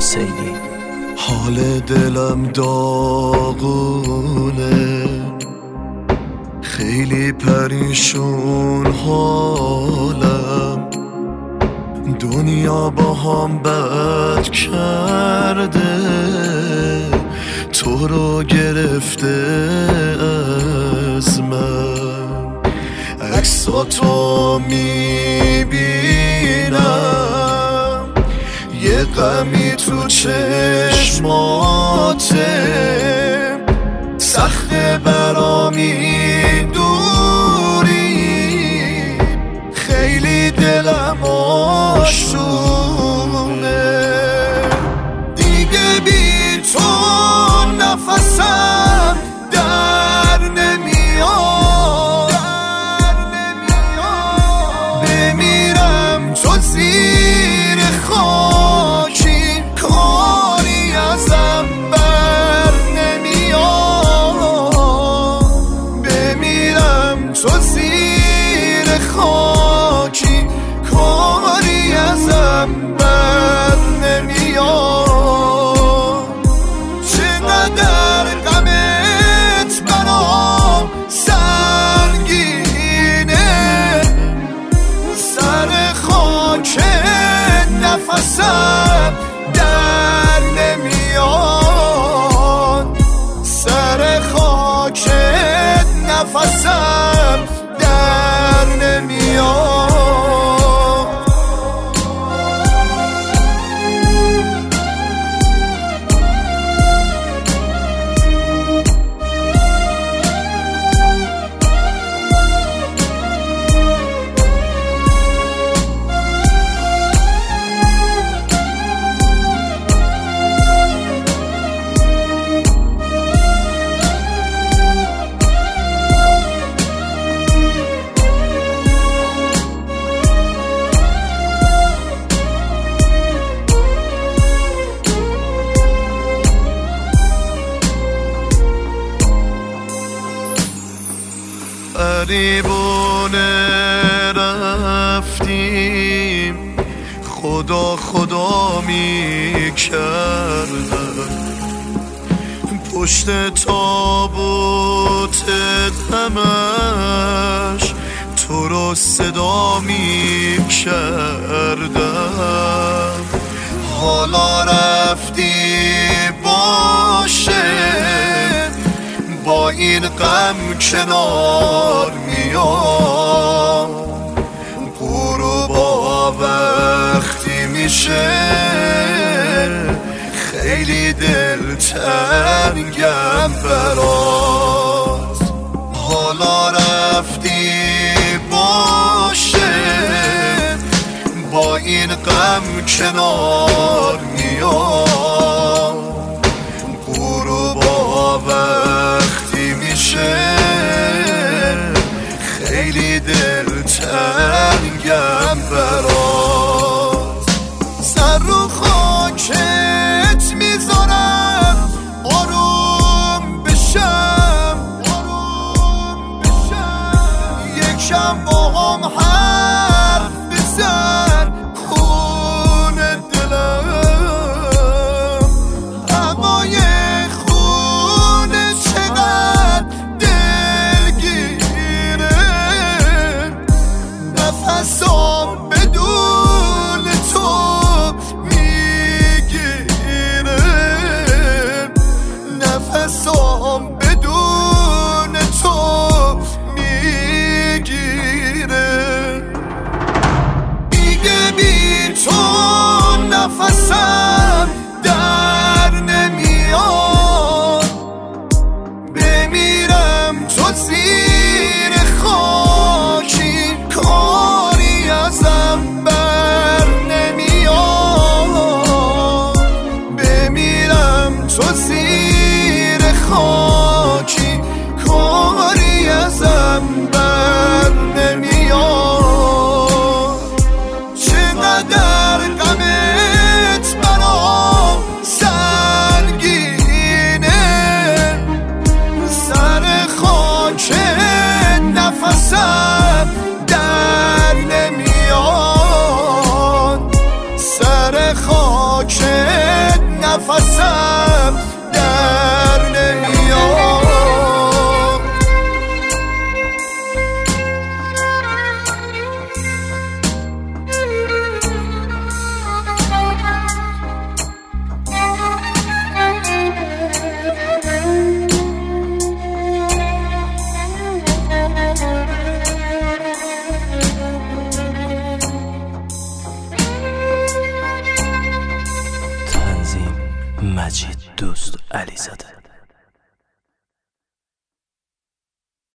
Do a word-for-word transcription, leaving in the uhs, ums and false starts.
حسینی. حال دلم داغونه، خیلی پریشون حالم، دنیا با هم بد کرده، تو رو گرفته از من. عکساتو میبینم، یه غمی تو چشماته، سخته برام این دوری، خیلی دلم آشونه. دیگه بی تو نفسم در نمیاد، بمیرم تو زیر خاکی، کاری ازم بر نمیاد، بمیرم تو زیر خاکی، کاری ازم بر نمیاد. چقدر غمت برام سنگینه، سر خاک نفسم در نمیاد، سر خاک نفسم در نمیاد. قریبونه رفتیم، خدا خدا می کردم، پشت تابوتت همش تو رو صدا می کردم. حالا رفتی باشه، با این غم کنار میام، غروبا وقتی میشه، خیلی دلتنگم برات. حالا رفتی باشه، با این غم کنار میام، غروبا وقتی میشه، خیلی دلتنگم برات. سر رو خاکت میذارم، آروم بشم، آروم بشم، یکم با هم حرف بزن، خون دلم، هوای خون چقدر دلگیره، نفسام بدون تو میگیره، نفسام بدون تو میگیره. دیگه بی تو نفسم در نمیاد، بمیرم تو زیر خاکی، کاری ازم بر نمیاد، بمیرم تو زیر خاکی.